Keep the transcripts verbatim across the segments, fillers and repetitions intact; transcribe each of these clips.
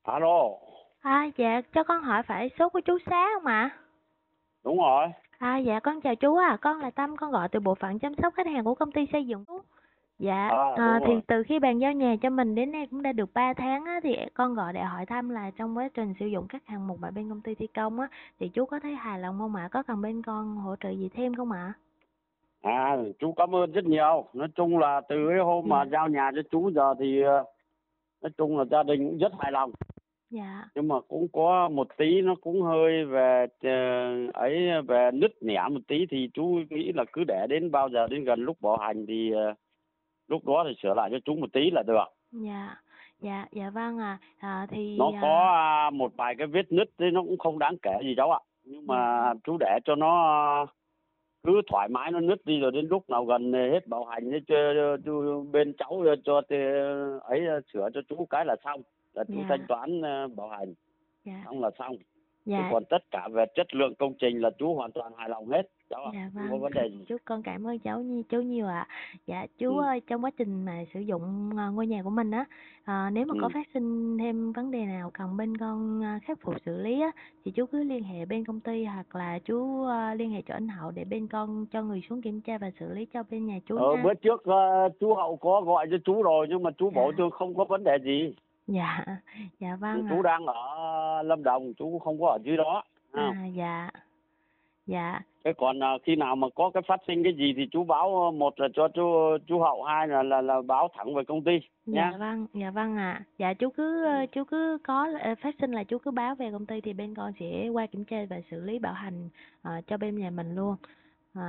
Alo, À, dạ, cho con hỏi phải số của chú Xá không ạ? đúng rồi. À, dạ, con chào chú à, con là Tâm, con gọi từ bộ phận chăm sóc khách hàng của công ty xây dựng. Dạ, À, à, đúng thì rồi. từ khi bàn giao nhà cho mình đến nay cũng đã được ba tháng á, thì con gọi để hỏi thăm là trong quá trình sử dụng các hạng mục mà bên công ty thi công á, thì chú có thấy hài lòng không ạ? Có cần bên con hỗ trợ gì thêm không ạ? À, chú cảm ơn rất nhiều. Nói chung là từ cái hôm mà Dạ, giao nhà cho chú giờ thì ờ, nói chung là gia đình cũng rất hài lòng. dạ, Nhưng mà cũng có một tí nó cũng hơi về ờ, ấy về nứt nẻ một tí thì chú nghĩ là cứ để đến bao giờ đến gần lúc bảo hành thì ờ, lúc đó thì sửa lại cho chú một tí là được. dạ, dạ, dạ vâng à, à thì Nó có à, à, một vài cái vết nứt thì nó cũng không đáng kể gì cháu ạ. Nhưng dạ mà vâng, chú để cho nó cứ thoải mái nó nứt đi rồi đến lúc nào gần hết bảo hành ấy, cho, cho bên cháu cho tê- ấy sửa cho chú cái là xong, là chú thanh dạ, toán ờ, bảo hành dạ, xong là xong. Chứ dạ. còn tất cả về chất lượng công trình là chú hoàn toàn hài lòng hết cháu ạ, Dạ không có vâng, vấn đề gì. chú con cảm ơn cháu nhi chú nhiều ạ. Dạ chú Ừ. ơi, trong quá trình mà sử dụng ờ, ngôi nhà của mình á, ờ, nếu mà có Ừ. phát sinh thêm vấn đề nào cần bên con ờ, khắc phục xử lý á, thì chú cứ liên hệ bên công ty hoặc là chú ờ, liên hệ cho anh Hậu để bên con cho người xuống kiểm tra và xử lý cho bên nhà chú ờ, nha. Bữa trước ờ, chú Hậu có gọi cho chú rồi nhưng mà chú bảo Dạ, tôi không có vấn đề gì. dạ, dạ vâng Chú ạ. đang ở Lâm Đồng, chú không có ở dưới đó. À. À, dạ, dạ. Thế còn à, khi nào mà có cái phát sinh cái gì thì chú báo, ờ, một là cho chú chú Hậu, hai là là là báo thẳng về công ty Dạ nhá. vâng, dạ vâng ạ. Dạ chú cứ Ừ. ờ, chú cứ có ờ, phát sinh là chú cứ báo về công ty thì bên con sẽ qua kiểm tra và xử lý bảo hành ờ, cho bên nhà mình luôn. Ờ,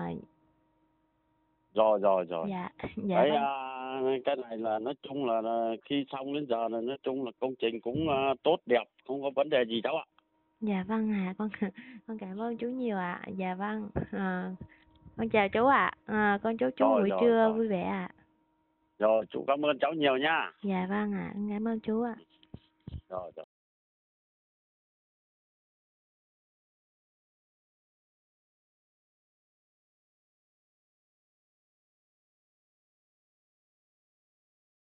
Rồi rồi rồi. dạ, dạ Đấy, vâng. à, cái này là nói chung là, là khi xong đến giờ là nói chung là công trình cũng à, tốt đẹp, không có vấn đề gì cháu ạ. Dạ vâng ạ, con con cảm ơn chú nhiều ạ. Dạ vâng. Ờ, con chào chú ạ. Ờ, con chúc chú Rồi buổi rồi trưa rồi. vui vẻ ạ. Rồi chú cảm ơn cháu nhiều nha. Dạ vâng ạ, con cảm ơn chú ạ. Rồi rồi.